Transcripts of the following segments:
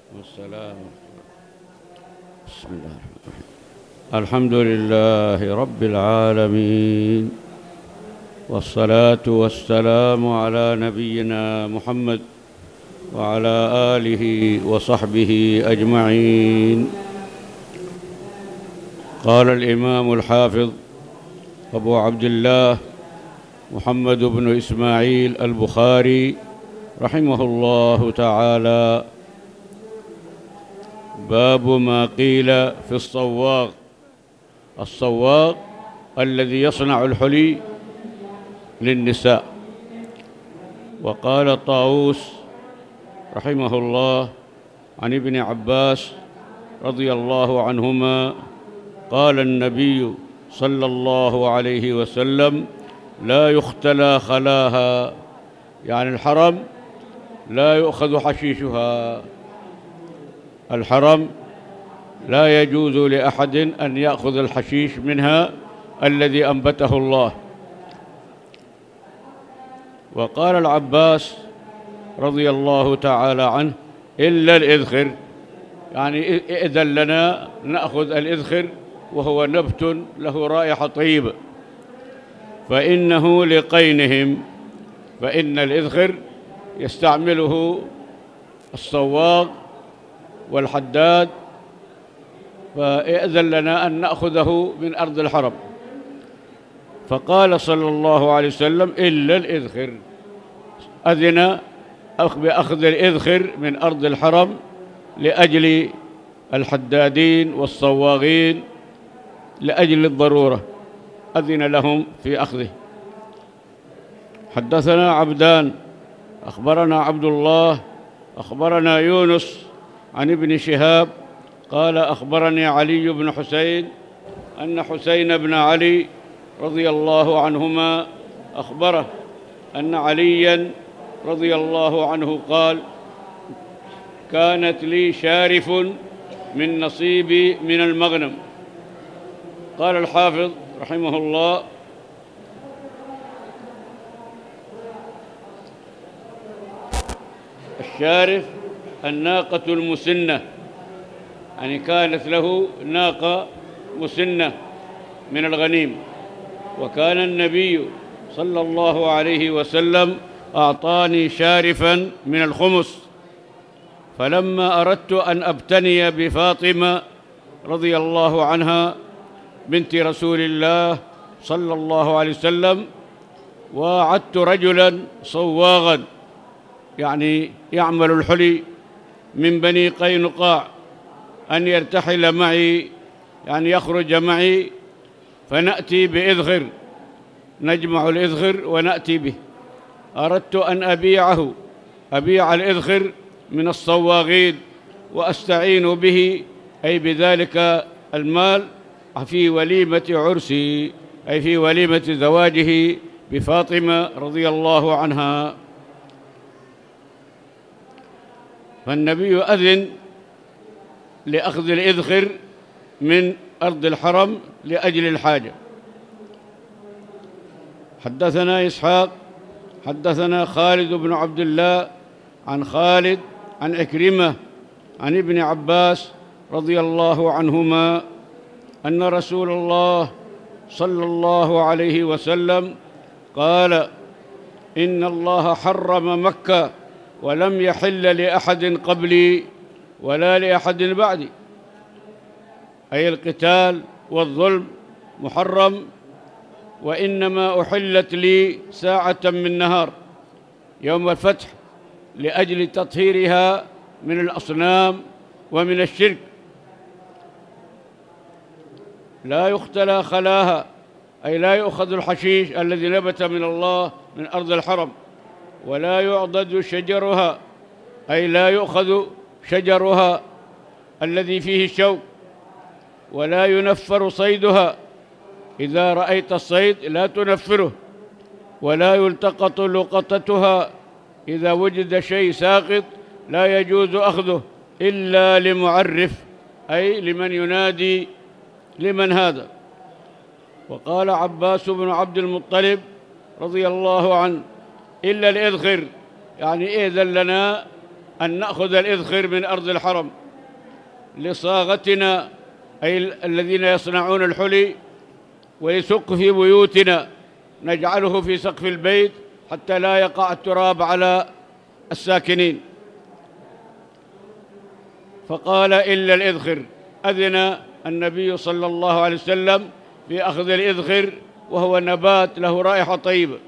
والسلام. بسم الله الرحمن الرحيم. الحمد لله رب العالمين، والصلاة والسلام على نبينا محمد وعلى آله وصحبه أجمعين. قال الإمام الحافظ أبو عبد الله محمد بن إسماعيل البخاري رحمه الله تعالى: باب ما قيل في الصواغ. الصواغ الذي يصنع الحلي للنساء. وقال طاووس رحمه الله عن ابن عباس رضي الله عنهما: قال النبي صلى الله عليه وسلم: لا يختلى خلاها، يعني الحرم لا يؤخذ حشيشها. الحرم لا يجوز لأحد أن يأخذ الحشيش منها الذي أنبته الله. وقال العباس رضي الله تعالى عنه: إلا الإذخر، يعني إذن لنا نأخذ الإذخر، وهو نبت له رائحة طيبة، فإنه لقينهم، فإن الإذخر يستعمله الصواغ والحداد، فإذن لنا أن نأخذه من أرض الحرم. فقال صلى الله عليه وسلم: إلا الإذخر، أذن بأخذ الإذخر من أرض الحرم لأجل الحدادين والصواغين، لأجل الضرورة أذن لهم في أخذه. حدثنا عبدان أخبرنا عبد الله أخبرنا يونس عن ابن شهاب قال: أخبرني علي بن حسين أن حسين بن علي رضي الله عنهما أخبره أن عليا رضي الله عنه قال: كانت لي شارف من نصيبي من المغنم. قال الحافظ رحمه الله: الشارف الناقة المسنة، يعني كانت له ناقة مسنة من الغنيم. وكان النبي صلى الله عليه وسلم أعطاني شارفا من الخمس، فلما أردت أن أبتني بفاطمة رضي الله عنها بنت رسول الله صلى الله عليه وسلم، وعدت رجلا صواغا، يعني يعمل الحلي من بني قينقاع، أن يرتحل معي، يعني يخرج معي، فنأتي بإذخر، نجمع الإذخر ونأتي به. أردت أن أبيع الإذخر من الصواغين وأستعين به، أي بذلك المال، في وليمة عرسي، أي في وليمة زواجه بفاطمة رضي الله عنها. فالنبي أذن لأخذ الإذخر من أرض الحرم لأجل الحاجة. حدثنا إسحاق حدثنا خالد بن عبد الله عن خالد عن عكرمة عن ابن عباس رضي الله عنهما أن رسول الله صلى الله عليه وسلم قال: إن الله حرم مكة ولم يحل لأحد قبلي ولا لأحد بعدي، أي القتال والظلم محرم، وإنما أحلت لي ساعة من نهار يوم الفتح لأجل تطهيرها من الأصنام ومن الشرك. لا يختلى خلاها، أي لا يؤخذ الحشيش الذي نبت من الله من أرض الحرم، ولا يعضد شجرها، أي لا يؤخذ شجرها الذي فيه الشوك، ولا ينفر صيدها، إذا رأيت الصيد لا تنفره، ولا يلتقط لقطتها، إذا وجد شيء ساقط لا يجوز أخذه إلا لمعرف، أي لمن ينادي لمن هذا. وقال عباس بن عبد المطلب رضي الله عنه: إلا الإذخر، يعني إذن لنا أن نأخذ الإذخر من أرض الحرم لصاغتنا، أي الذين يصنعون الحلي، ويسق في بيوتنا، نجعله في سقف البيت حتى لا يقع التراب على الساكنين. فقال إلا الإذخر. أذن النبي صلى الله عليه وسلم في أخذ الإذخر، وهو نبات له رائحة طيبة.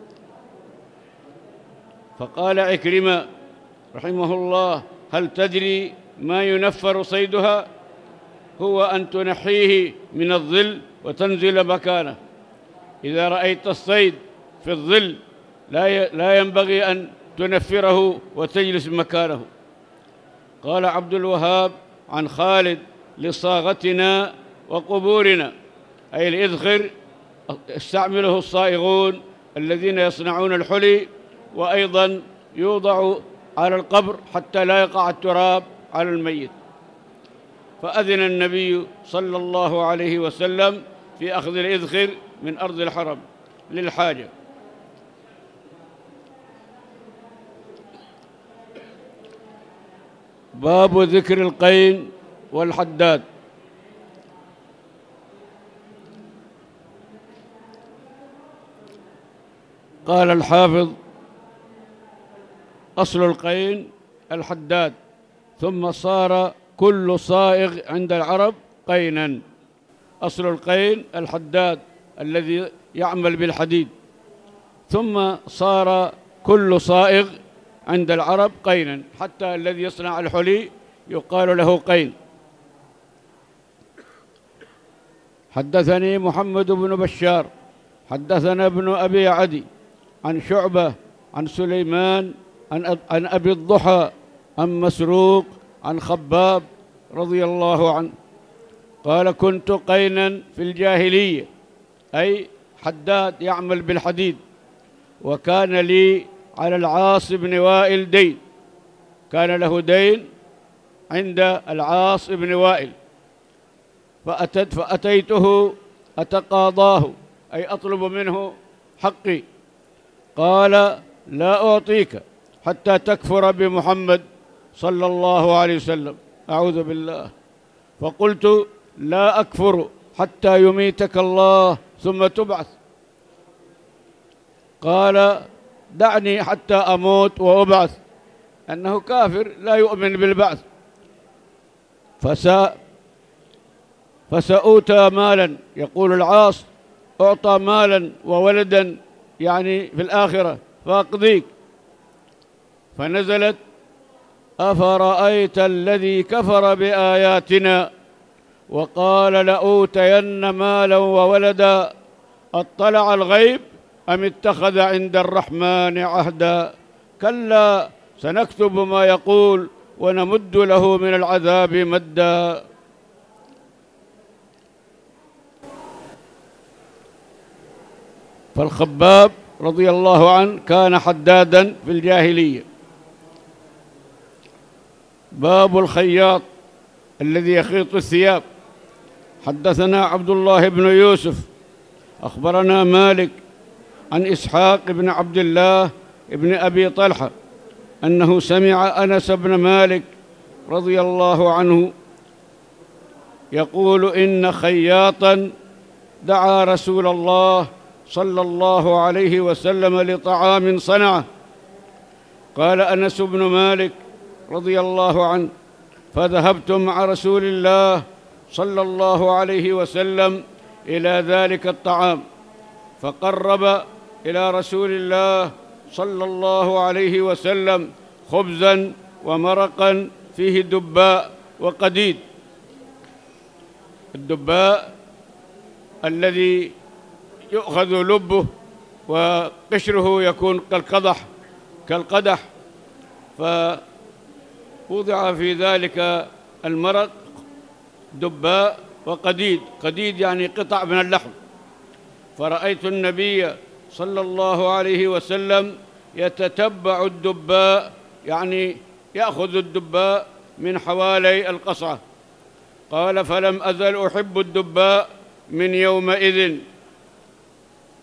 فقال عكرمة رحمه الله: هل تدري ما ينفر صيدها؟ هو أن تنحيه من الظل وتنزل مكانه. إذا رأيت الصيد في الظل لا ينبغي أن تنفره وتجلس مكانه. قال عبد الوهاب عن خالد: لصاغتنا وقبورنا، أي الإذخر يستعمله الصائغون الذين يصنعون الحلي، وأيضا يوضع على القبر حتى لا يقع التراب على الميت. فأذن النبي صلى الله عليه وسلم في أخذ الإذخر من أرض الحرم للحاجة. باب ذكر القين والحداد. قال الحافظ: أصل القين الحداد، ثم صار كل صائغ عند العرب قينا. أصل القين الحداد الذي يعمل بالحديد، ثم صار كل صائغ عند العرب قينا، حتى الذي يصنع الحلي يقال له قين. حدثني محمد بن بشار حدثنا ابن أبي عدي عن شعبة عن سليمان عن أبي الضحى عن مسروق عن خباب رضي الله عنه قال: كنت قينا في الجاهلية، أي حداد يعمل بالحديد، وكان لي على العاص بن وائل دين، كان له دين عند العاص بن وائل، فأتيته أتقاضاه، أي أطلب منه حقي. قال: لا أعطيك حتى تكفر بمحمد صلى الله عليه وسلم. أعوذ بالله. فقلت: لا أكفر حتى يميتك الله ثم تبعث. قال: دعني حتى أموت وأبعث، أنه كافر لا يؤمن بالبعث. فسأوتى مالا، يقول العاص: أعطى مالا وولدا يعني في الآخرة، فأقضيك. فنزلت: أفرأيت الذي كفر بآياتنا وقال لأوتين مالا وولدا أطلع الغيب أم اتخذ عند الرحمن عهدا كلا سنكتب ما يقول ونمد له من العذاب مدا. فالخباب رضي الله عنه كان حدادا في الجاهلية. باب الخياط الذي يخيط الثياب. حدثنا عبد الله بن يوسف أخبرنا مالك عن إسحاق بن عبد الله بن أبي طلحة أنه سمع أنس بن مالك رضي الله عنه يقول: إن خياطا دعا رسول الله صلى الله عليه وسلم لطعام صنعه. قال أنس بن مالك رضي الله عنه: فذهبت مع رسول الله صلى الله عليه وسلم إلى ذلك الطعام، فقرب إلى رسول الله صلى الله عليه وسلم خبزا ومرقا فيه دباء وقديد. الدباء الذي يؤخذ لبه وقشره يكون كالقدح، فوضع في ذلك المرق دباء وقديد. قديد يعني قطع من اللحم. فرأيت النبي صلى الله عليه وسلم يتتبع الدباء، يعني يأخذ الدباء من حوالي القصعة. قال: فلم أزل أحب الدباء من يومئذ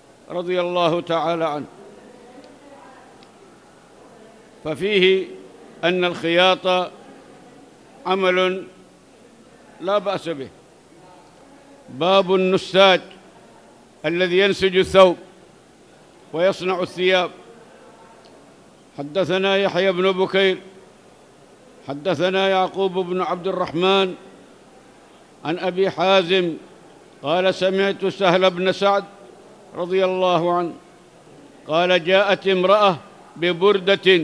رضي الله تعالى عنه. ففيه أن الخياط عمل لا بأس به. باب النساج الذي ينسج الثوب ويصنع الثياب. حدثنا يحيى بن بكير حدثنا يعقوب بن عبد الرحمن عن أبي حازم قال سمعت سهل بن سعد رضي الله عنه قال جاءت امرأة ببردة،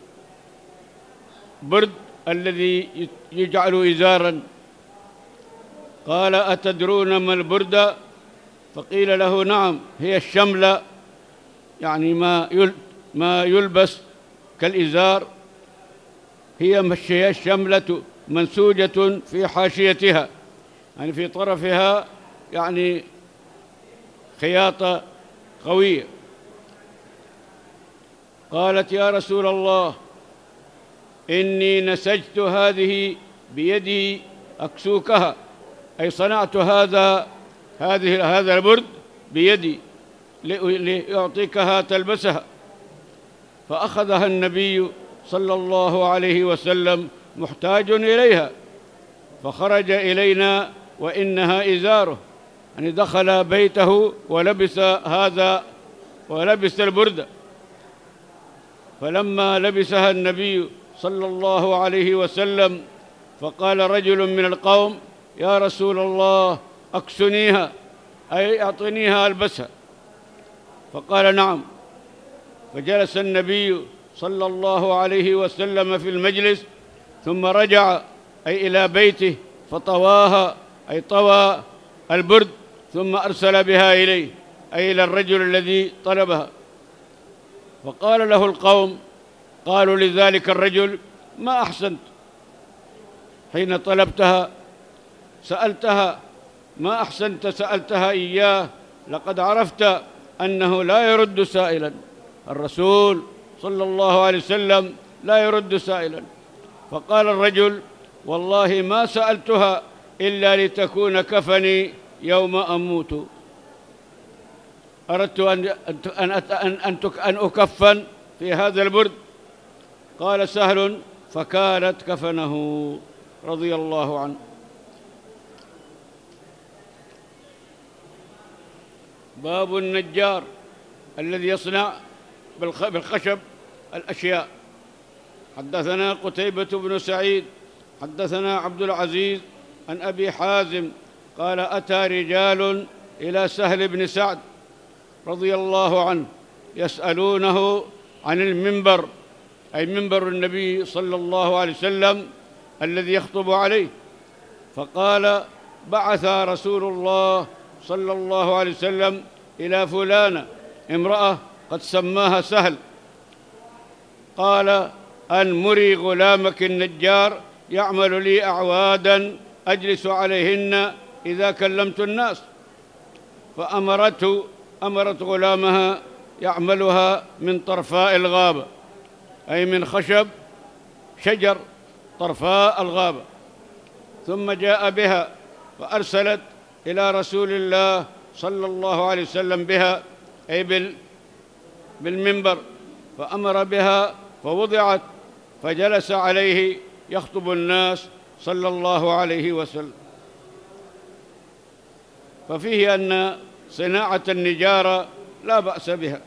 برد الذي يجعل إزارا، قال أتدرون ما البردة؟ فقيل له نعم، هي الشملة، يعني ما يلبس كالإزار، هي الشملة منسوجة في حاشيتها، يعني في طرفها يعني خياطة قوية. قالت يا رسول الله إني نسجت هذه بيدي أكسوكها، أي صنعت هذا البرد بيدي لأعطيكها تلبسها. فأخذها النبي صلى الله عليه وسلم محتاج إليها، فخرج إلينا وإنها إزاره، يعني دخل بيته ولبس البردة. فلما لبسها النبي صلى الله عليه وسلم فقال رجل من القوم يا رسول الله أكسنيها، أي أعطنيها ألبسها. فقال نعم. فجلس النبي صلى الله عليه وسلم في المجلس، ثم رجع أي إلى بيته فطواها، أي طوى البرد، ثم أرسل بها إليه، أي إلى الرجل الذي طلبها. فقال له القوم، قالوا لذلك الرجل ما أحسنت حين طلبتها سألتها، ما أحسنت سألتها إياه، لقد عرفت أنه لا يرد سائلا، الرسول صلى الله عليه وسلم لا يرد سائلا. فقال الرجل والله ما سألتها إلا لتكون كفني يوم أموت، أردت أن أكفن في هذا البرد. قال سهل فكانت كفنه رضي الله عنه. باب النجار الذي يصنع بالخشب الأشياء. حدثنا قتيبة بن سعيد حدثنا عبد العزيز عن أبي حازم قال أتى رجال إلى سهل بن سعد رضي الله عنه يسألونه عن المنبر، أي منبر النبي صلى الله عليه وسلم الذي يخطب عليه. فقال بعث رسول الله صلى الله عليه وسلم إلى فلانة امرأة قد سماها سهل، قال أن مري غلامك النجار يعمل لي أعوادا أجلس عليهن إذا كلمت الناس. أمرت غلامها يعملها من طرفاء الغابة، أي من خشب شجر طرفاء الغابة، ثم جاء بها فأرسلت إلى رسول الله صلى الله عليه وسلم بها، أي بالمنبر، فأمر بها فوضعت، فجلس عليه يخطب الناس صلى الله عليه وسلم. ففيه أن صناعة النجارة لا بأس بها.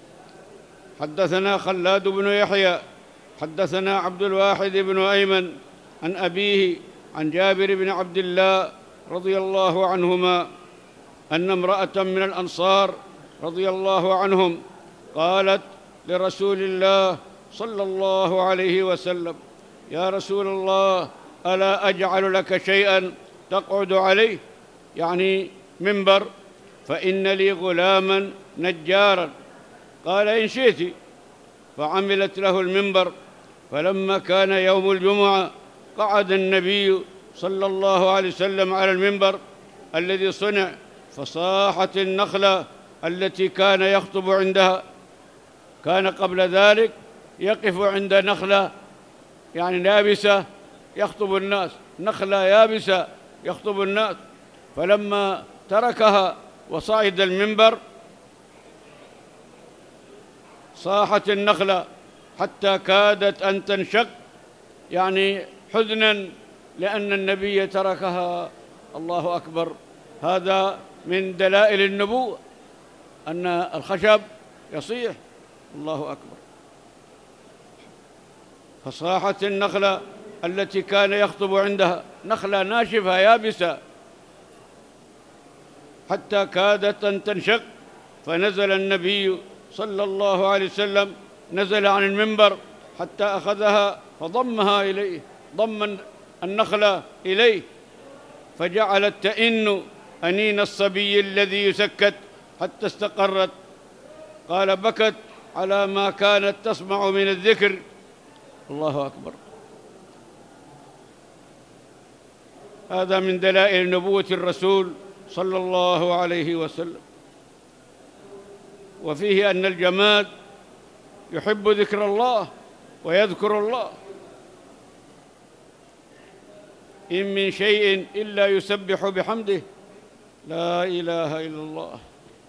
حدثنا خلاد بن يحيى حدثنا عبد الواحد بن أيمن عن أبيه عن جابر بن عبد الله رضي الله عنهما أن امرأة من الأنصار رضي الله عنهم قالت لرسول الله صلى الله عليه وسلم يا رسول الله ألا أجعل لك شيئا تقعد عليه، يعني منبر، فإن لي غلاما نجارا. قال إن شئت، فعملت له المنبر. فلما كان يوم الجمعة قعد النبي صلى الله عليه وسلم على المنبر الذي صنع، فصاحت النخلة التي كان يخطب عندها. كان قبل ذلك يقف عند نخلة يعني يابسة يخطب الناس، نخلة يابسة يخطب الناس. فلما تركها وصعد المنبر صاحت النخلة حتى كادت أن تنشق يعني حزنا لأن النبي تركها. الله أكبر. هذا من دلائل النبوة أن الخشب يصيح. الله أكبر. فصاحت النخلة التي كان يخطب عندها، نخلة ناشفة يابسة، حتى كادت أن تنشق، فنزل النبي صلى الله عليه وسلم، نزل عن المنبر حتى أخذها فضمها إليه، ضم النخلة إليه، فجعلت تئن أنين الصبي الذي يسكت حتى استقرت. قال بكت على ما كانت تسمع من الذكر. الله أكبر. هذا من دلائل نبوة الرسول صلى الله عليه وسلم. وفيه أن الجماد يحب ذكر الله ويذكر الله. إن من شيء إلا يسبح بحمده، لا إله إلا الله.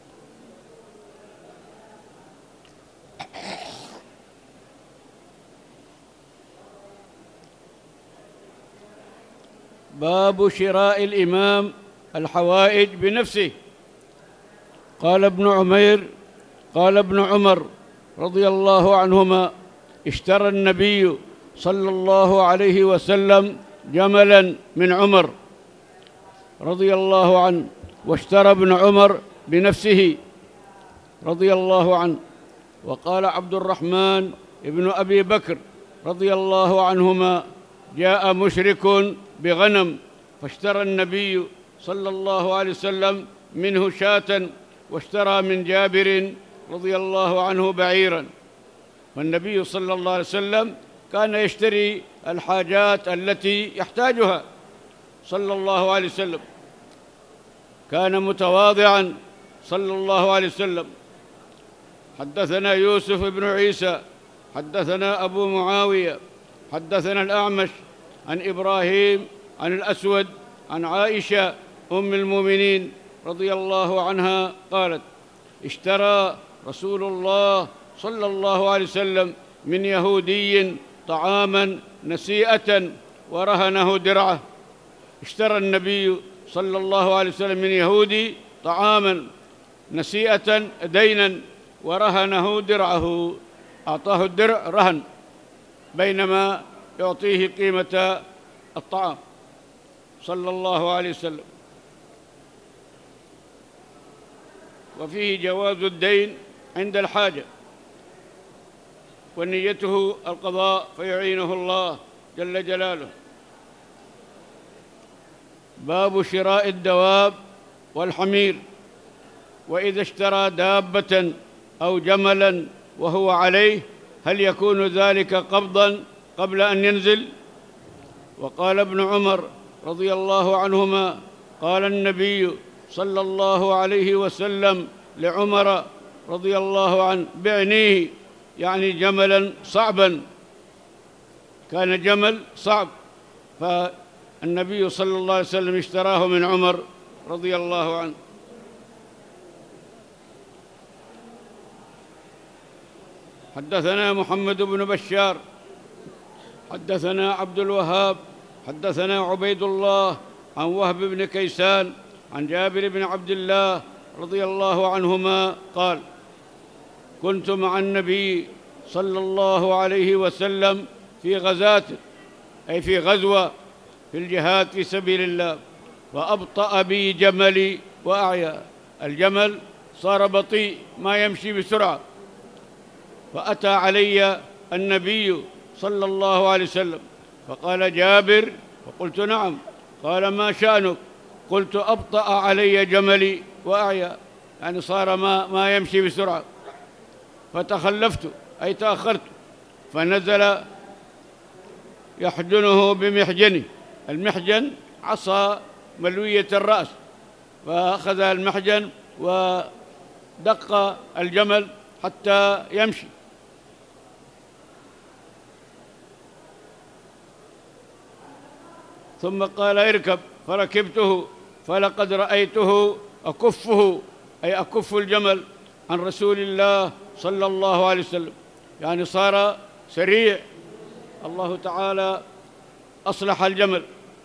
باب شراء الإمام الحوائج بنفسه. قال ابن عمر رضي الله عنهما: اشترى النبي صلى الله عليه وسلم جملا من عمر رضي الله عنه، واشترى ابن عمر بنفسه رضي الله عنه. وقال عبد الرحمن ابن أبي بكر رضي الله عنهما: جاء مشرك بغنم فاشترى النبي صلى الله عليه وسلم منه شاة، واشترى من جابر رضي الله عنه بعيرا. والنبي صلى الله عليه وسلم كان يشتري الحاجات التي يحتاجها صلى الله عليه وسلم، كان متواضعا صلى الله عليه وسلم. حدثنا يوسف بن عيسى حدثنا أبو معاوية حدثنا الأعمش عن إبراهيم عن الأسود عن عائشة أم المؤمنين رضي الله عنها قالت: اشترى رسول الله صلى الله عليه وسلم من يهودي طعاما نسيئة ورهنه درعه. اشترى النبي صلى الله عليه وسلم من يهودي طعاما نسيئة دينا ورهنه درعه، أعطاه الدرع رهن بينما يعطيه قيمة الطعام صلى الله عليه وسلم. وفيه جواز الدين عند الحاجة ونيته القضاء فيعينه الله جل جلاله. باب شراء الدواب والحمير. وإذا اشترى دابة أو جملا وهو عليه هل يكون ذلك قبضا قبل أن ينزل؟ وقال ابن عمر رضي الله عنهما: قال النبي صلى الله عليه وسلم لعمر رضي الله عنه: بعنيه، يعني جملا صعبا، كان جمل صعب، فالنبي صلى الله عليه وسلم اشتراه من عمر رضي الله عنه. حدثنا محمد بن بشار حدثنا عبد الوهاب حدثنا عبيد الله عن وهب بن كيسان عن جابر بن عبد الله رضي الله عنهما قال: كنت مع النبي صلى الله عليه وسلم في غزاة، أي في غزوة في الجهاد في سبيل الله، وأبطأ بي جملي وأعيا، الجمل صار بطيء ما يمشي بسرعة، فأتى علي النبي صلى الله عليه وسلم فقال: جابر؟ فقلت: نعم. قال: ما شأنك؟ قلت: أبطأ علي جملي وأعيا، يعني صار ما يمشي بسرعة، فتخلفت أي تأخرت، فنزل يحجنه بمحجنه، المحجن عصا ملوية الرأس، فأخذ المحجن ودق الجمل حتى يمشي، ثم قال: اركب، فركبته، فلقد رأيته أكفه، أي أكف الجمل عن رسول الله صلى الله عليه وسلم، يعني صار سريع الله تعالى أصلح الجمل.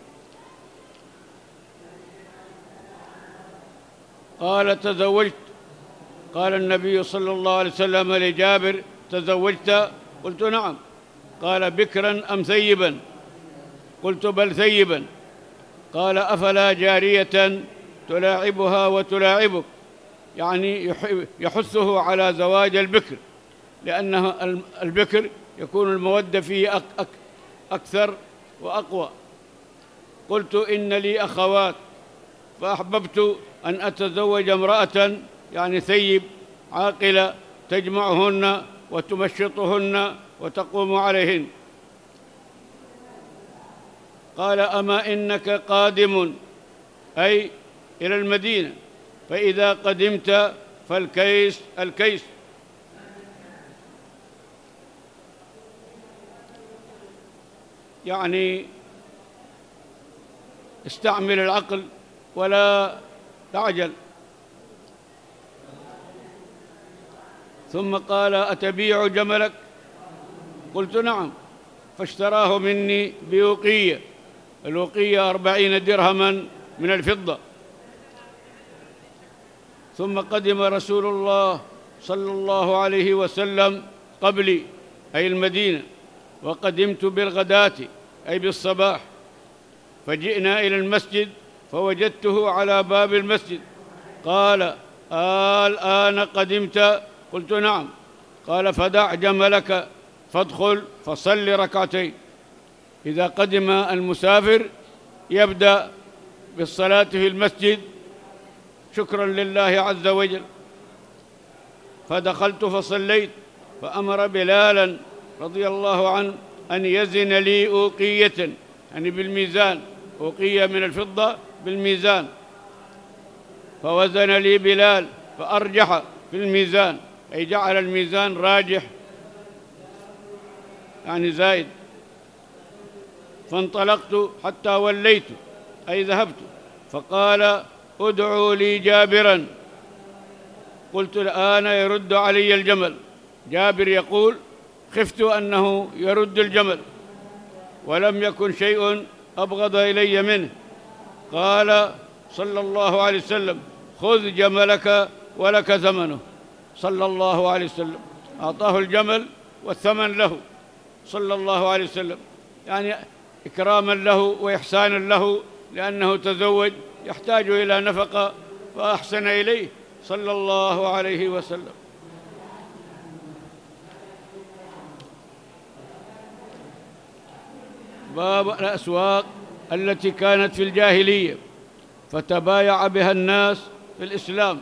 قال: تزوجت. قال النبي صلى الله عليه وسلم لجابر: تزوجت؟ قلت: نعم. قال: بكرا أم ثيبا؟ قلت: بل ثيبا. قال: أفلا جارية تلاعبها وتلاعبك؟ يعني يحثه على زواج البكر، لأن البكر يكون المودة فيه أكثر وأقوى. قلت: إن لي أخوات، فأحببت أن أتزوج امرأة يعني ثيب عاقلة تجمعهن وتمشطهن وتقوم عليهن. قال: أما إنك قادم، أي إلى المدينة، فإذا قدمت فالكيس الكيس. يعني استعمل العقل ولا تعجل. ثم قال: أتبيع جملك؟ قلت: نعم. فاشتراه مني بوقية، الوقية 40 درهما من الفضة. ثم قدم رسول الله صلى الله عليه وسلم قبلي، أي المدينة، وقدمت بالغداة أي بالصباح، فجئنا إلى المسجد فوجدته على باب المسجد. قال: الآن قدمت؟ قلت: نعم. قال: فدع جملك فادخل فصل ركعتين. إذا قدم المسافر يبدأ بالصلاة في المسجد شكرا لله عز وجل. فدخلت فصليت، فأمر بلالا رضي الله عنه أن يزن لي أوقية، يعني بالميزان، أوقية من الفضة بالميزان. فوزن لي بلال فأرجح في الميزان، أي جعل الميزان راجح يعني زايد. فانطلقت حتى وليت، أي ذهبت. فقال: ادعوا لي جابرا. قلت: الآن يرد علي الجمل. جابر يقول: خفت أنه يرد الجمل، ولم يكن شيء أبغض إلي منه. قال صلى الله عليه وسلم: خذ جملك ولك ثمنه. صلى الله عليه وسلم أعطاه الجمل والثمن له صلى الله عليه وسلم، يعني إكراما له وإحسانا له، لأنه تزوج يحتاج إلى نفقة فأحسن إليه صلى الله عليه وسلم. باب الأسواق التي كانت في الجاهلية فتبايع بها الناس في الإسلام.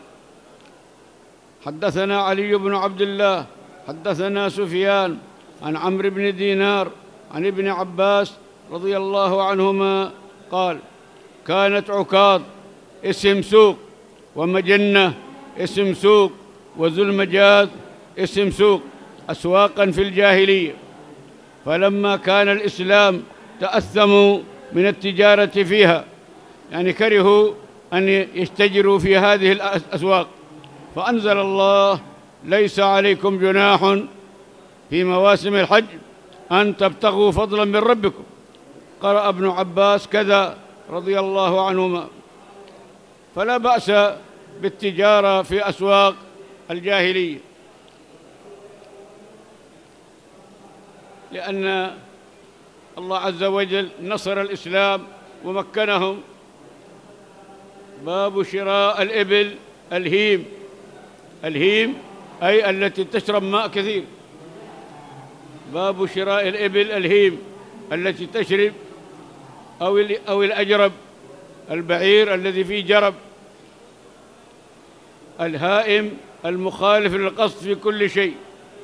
حدثنا علي بن عبد الله حدثنا سفيان عن عمرو بن دينار عن ابن عباس رضي الله عنهما قال: كانت عكاظ اسم سوق، ومجنة اسم سوق، وذو المجاز اسم سوق، أسواقا في الجاهلية. فلما كان الإسلام تأثموا من التجارة فيها، يعني كرهوا أن يتجروا في هذه الأسواق، فأنزل الله: ليس عليكم جناح في مواسم الحج أن تبتغوا فضلا من ربكم. قرأ ابن عباس كذا رضي الله عنهما. فلا بأس بالتجارة في أسواق الجاهلية، لأن الله عز وجل نصر الإسلام ومكنهم. باب شراء الإبل الهيم. الهيم أي التي تشرب ماء كثير. باب شراء الإبل الهيم التي تشرب، أو الأجرب، البعير الذي فيه جرب. الهائم المخالف للقصد في كل شيء.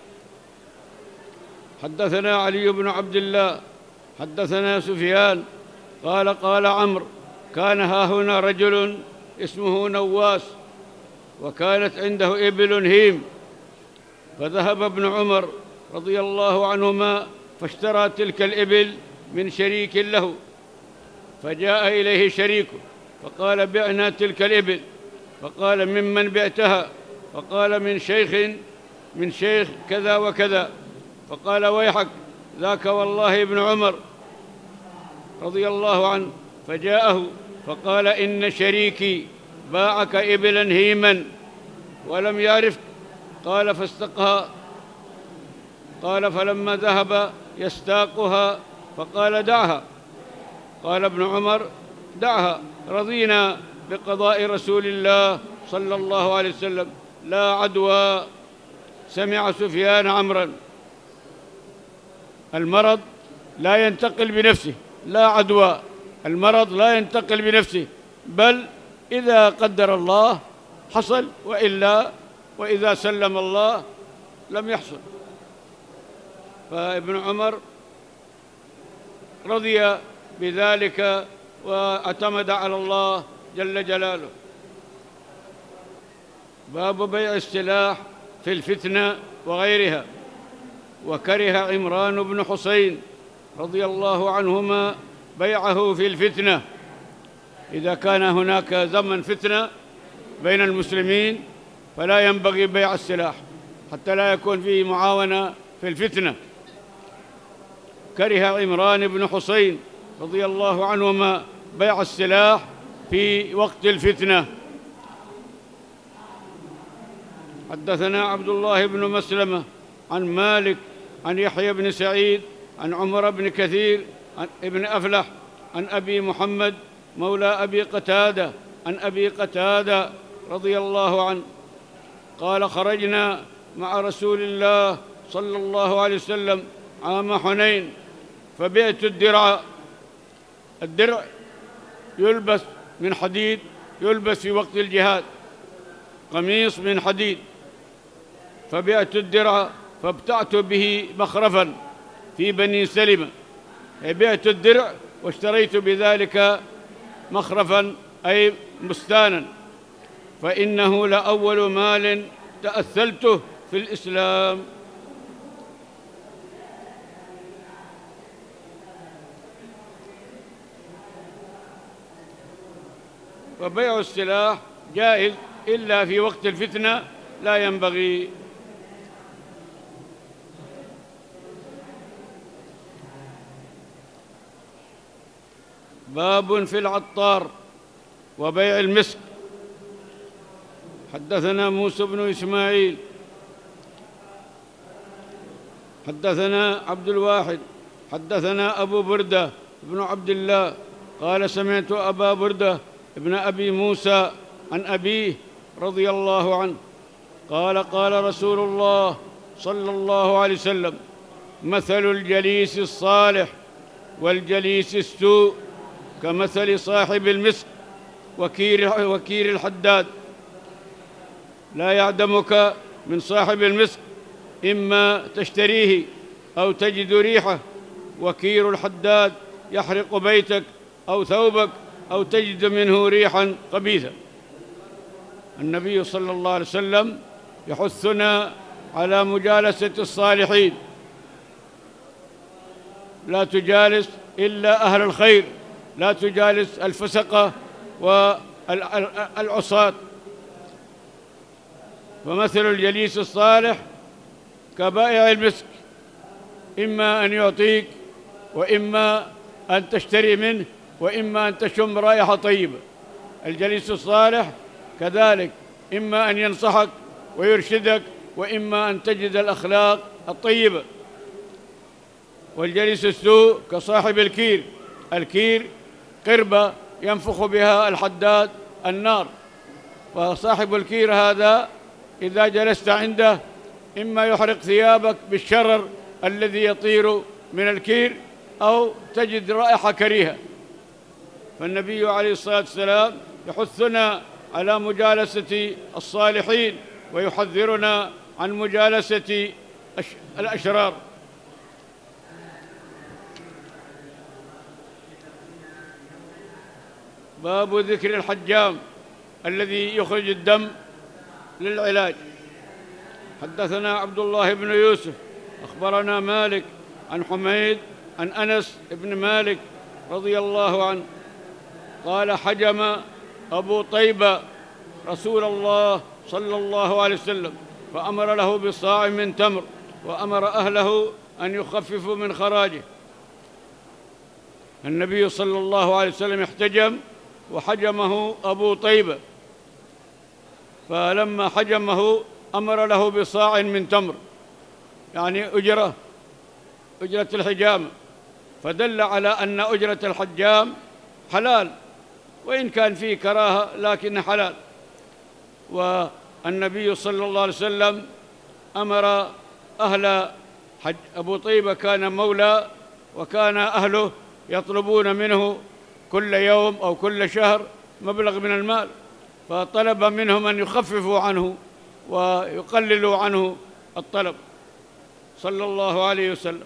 حدثنا علي بن عبد الله حدثنا سفيان قال: قال عمرو: كان هاهنا رجل اسمه نواس، وكانت عنده إبل هيم، فذهب ابن عمر رضي الله عنهما فاشترى تلك الإبل من شريك له، فجاء إليه شريكه فقال: بعنا تلك الإبل. فقال: ممن بعتها؟ فقال: من شيخ كذا وكذا. فقال: ويحك، ذاك والله ابن عمر رضي الله عنه، فجاءه فقال: إن شريكي باعك إبلا هيما ولم يعرفك. قال: فاستقها. قال: فلما ذهب يستاقها فقال: دعها. قال ابن عمر: دعها، رضينا بقضاء رسول الله صلى الله عليه وسلم، لا عدوى. سمع سفيان عمرا: المرض لا ينتقل بنفسه، لا عدوى، المرض لا ينتقل بنفسه، بل إذا قدر الله حصل، وإلا وإذا سلم الله لم يحصل. فابن عمر رضي بذلك واعتمد على الله جل جلاله. باب بيع السلاح في الفتنة وغيرها. وكره عمران بن حسين رضي الله عنهما بيعه في الفتنة. إذا كان هناك زمن فتنة بين المسلمين فلا ينبغي بيع السلاح حتى لا يكون فيه معاونة في الفتنة. كره عمران بن حسين رضي الله عنهما بيع السلاح في وقت الفتنة. حدثنا عبد الله بن مسلمة عن مالك عن يحيى بن سعيد عن عمر بن كثير عن ابن أفلح عن أبي محمد مولى أبي قتادة عن أبي قتادة رضي الله عنه قال: خرجنا مع رسول الله صلى الله عليه وسلم عام حنين، فبعت الدرع. الدرع يلبس من حديد، يلبس في وقت الجهاد، قميص من حديد. فبعت الدرع فابتعت به مخرفا في بني سلمة. بعت الدرع واشتريت بذلك مخرفا أي بستانا، فإنه لأول مال تأثلته في الإسلام. وبيع السلاح جائز إلا في وقت الفتنة لا ينبغي. باب في العطار وبيع المسك. حدثنا موسى بن إسماعيل حدثنا عبد الواحد حدثنا أبو بردة بن عبد الله قال: سمعت أبا بردة ابن أبي موسى عن أبيه رضي الله عنه قال: قال رسول الله صلى الله عليه وسلم: مثل الجليس الصالح والجليس السوء كمثل صاحب المسك وكير الحداد. لا يعدمك من صاحب المسك، إما تشتريه أو تجد ريحه، وكير الحداد يحرق بيتك أو ثوبك أو تجد منه ريحا خبيثة. النبي صلى الله عليه وسلم يحثنا على مجالسة الصالحين، لا تجالس إلا أهل الخير، لا تجالس الفسقة والعصاة. فمثل الجليس الصالح كبائع المسك، إما أن يعطيك، وإما أن تشتري منه، وإما أن تشم رائحة طيبة. الجليس الصالح كذلك، إما أن ينصحك ويرشدك، وإما أن تجد الأخلاق الطيبة. والجليس السوء كصاحب الكير. الكير قربة ينفخ بها الحداد النار، فصاحب الكير هذا إذا جلست عنده إما يحرق ثيابك بالشرر الذي يطير من الكير، أو تجد رائحة كريهة. فالنبي عليه الصلاة والسلام يحثنا على مجالسة الصالحين ويحذرنا عن مجالسة الأشرار. باب ذكر الحجام الذي يخرج الدم للعلاج. حدثنا عبد الله بن يوسف أخبرنا مالك عن حميد عن أنس بن مالك رضي الله عنه قال: حجم أبو طيبة رسول الله صلى الله عليه وسلم، فأمر له بصاع من تمر، وأمر أهله أن يخففوا من خراجه. النبي صلى الله عليه وسلم احتجم وحجمه أبو طيبة، فلما حجمه أمر له بصاع من تمر، يعني أجرة الحجامة، فدل على أن أجرة الحجام حلال، وإن كان فيه كراهة لكن حلال. والنبي صلى الله عليه وسلم أمر أهل أبو طيبة، كان مولى، وكان أهله يطلبون منه كل يوم أو كل شهر مبلغ من المال، فطلب منهم أن يخففوا عنه ويقللوا عنه الطلب صلى الله عليه وسلم.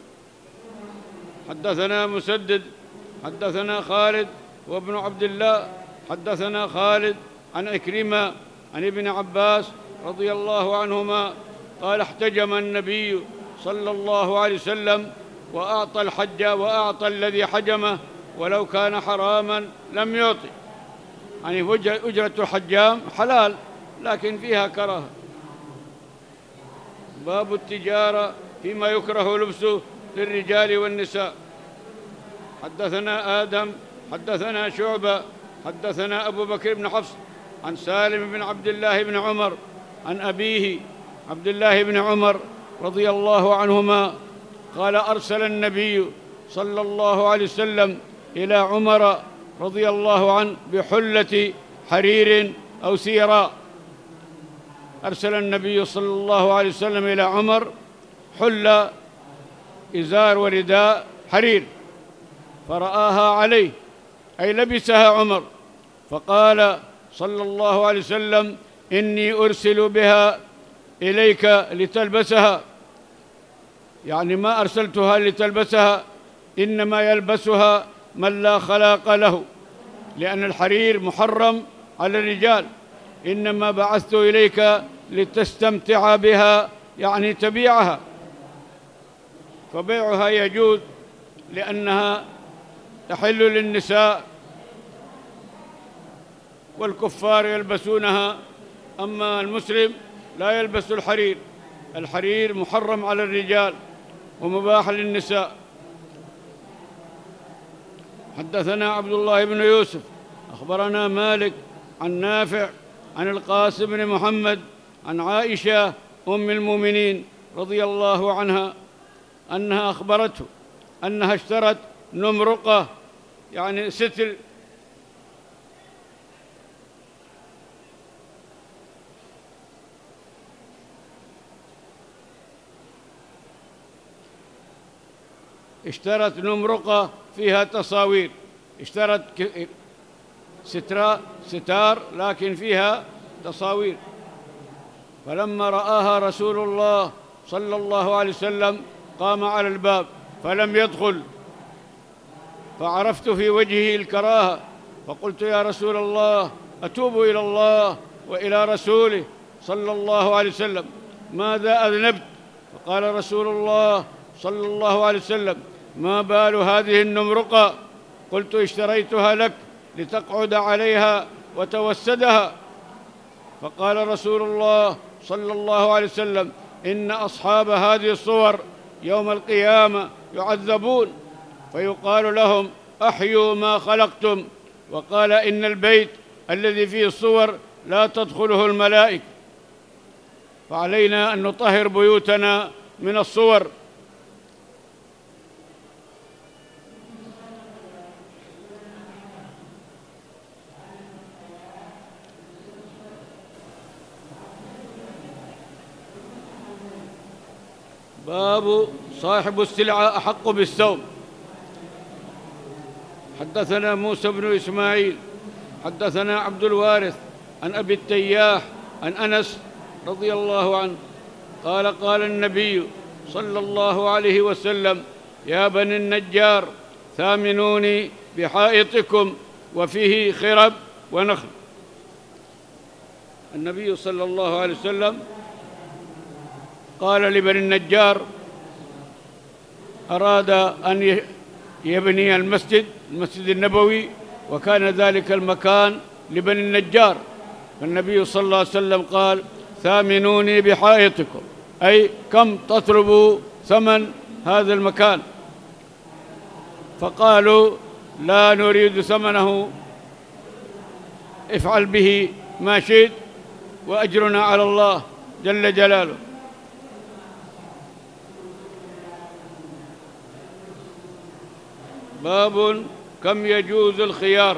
حدثنا مسدد حدثنا خالد وابن عبد الله حدثنا خالد عن عكرمة عن ابن عباس رضي الله عنهما قال احتجم النبي صلى الله عليه وسلم وأعطى الحج وأعطى الذي حجمه ولو كان حراما لم يعطي، يعني أجرة الحجام حلال لكن فيها كراهة. باب التجارة فيما يكره لبسه للرجال والنساء. حدثنا آدم حدثنا شعبة حدثنا أبو بكر بن حفص عن سالم بن عبد الله بن عمر عن أبيه عبد الله بن عمر رضي الله عنهما قال أرسل النبي صلى الله عليه وسلم إلى عمر رضي الله عنه بحلة حرير أو سيراء. أرسل النبي صلى الله عليه وسلم إلى عمر حلة إزار ورداء حرير، فرآها عليه أي لبسها عمر، فقال صلى الله عليه وسلم إني أرسل بها إليك لتلبسها، يعني ما أرسلتها لتلبسها، إنما يلبسها من لا خلاق له، لأن الحرير محرم على الرجال، إنما بعثت إليك لتستمتع بها، يعني تبيعها، فبيعها يجوز لأنها تحل للنساء والكفار يلبسونها، أما المسلم لا يلبس الحرير، الحرير محرم على الرجال ومباح للنساء. حدثنا عبد الله بن يوسف أخبرنا مالك عن نافع عن القاسم بن محمد عن عائشة أم المؤمنين رضي الله عنها أنها أخبرته أنها اشترت نمرقة، يعني ستر، اشترت نمرقة فيها تصاوير، اشترت ستار لكن فيها تصاوير، فلما رآها رسول الله صلى الله عليه وسلم قام على الباب فلم يدخل، فعرفت في وجهه الكراهة، فقلت يا رسول الله أتوب إلى الله وإلى رسوله صلى الله عليه وسلم، ماذا أذنبت؟ فقال رسول الله صلى الله عليه وسلم ما بال هذه النمرقة؟ قلت اشتريتها لك لتقعد عليها وتوسدها. فقال رسول الله صلى الله عليه وسلم إن أصحاب هذه الصور يوم القيامة يعذبون، فيقال لهم أحيوا ما خلقتم، وقال إن البيت الذي فيه الصور لا تدخله الملائكة، فعلينا أن نطهر بيوتنا من الصور. باب صاحب السلعة أحق بالثوب. حدثنا موسى بن إسماعيل حدثنا عبد الوارث عن أبي التياح عن أنس رضي الله عنه قال قال النبي صلى الله عليه وسلم يا بني النجار ثامنوني بحائطكم وفيه خرب ونخل. النبي صلى الله عليه وسلم قال لبني النجار، أراد أن يبني المسجد النبوي، وكان ذلك المكان لبني النجار، فالنبي صلى الله عليه وسلم قال ثامنوني بحائطكم، أي كم تطلبوا ثمن هذا المكان، فقالوا لا نريد ثمنه، افعل به ما شئت وأجرنا على الله جل جلاله. باب كم يجوز الخيار،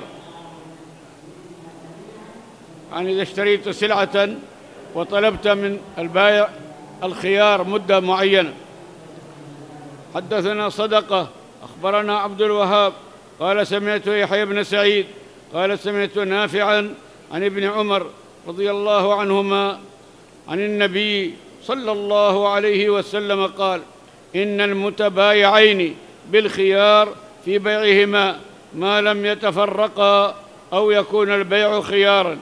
يعني إذا اشتريت سلعة وطلبت من البائع الخيار مدة معينة. حدثنا صدقة أخبرنا عبد الوهاب قال سمعت يحيى بن سعيد قال سمعت نافعا عن ابن عمر رضي الله عنهما عن النبي صلى الله عليه وسلم قال: إن المتبايعين بالخيار في بيعهما ما لم يتفرقا أو يكون البيع خيارا.